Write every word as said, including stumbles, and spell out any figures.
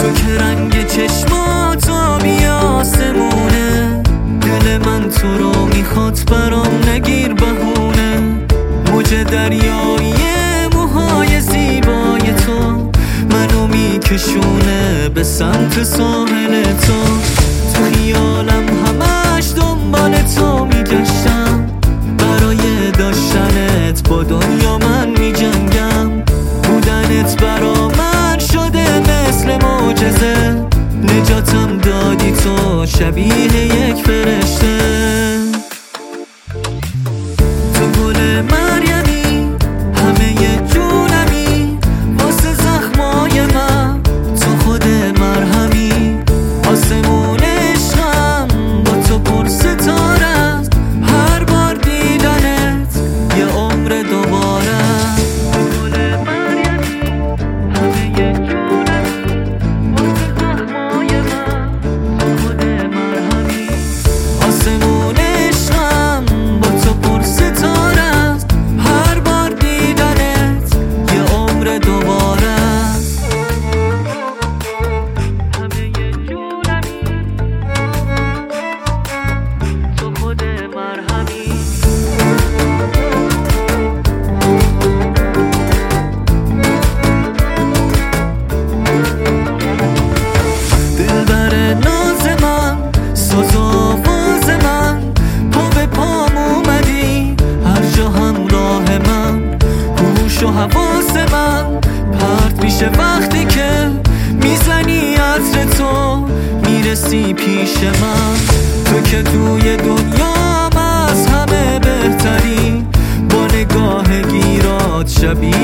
تو که رنگ چشمات آبی آسمونه، دل من تو رو میخواد برام نگیر بهونه. موج دریایی موهای زیبای تو منو میکشونه به سمت ساحل تو. تو خیالم همش دنبال تو میگشتم، برای داشتنت با دنیا من میجنگم. بودنت برا من شده مثل معجزه، نجاتم دادی تو شبیه یک فرشته. تو گل مریمی همه جونمی، واسه زخمای من تو خود مرهمی. آسمون عشقم با تو پر ستاره است، هر بار دیدنت یه عمر دوباره. و حواس من پرت میشه وقتی که میزنی عطر تو، میرسی پیش من. تو که توی دنیام از همه بهتری، با نگاه گیرات شبیه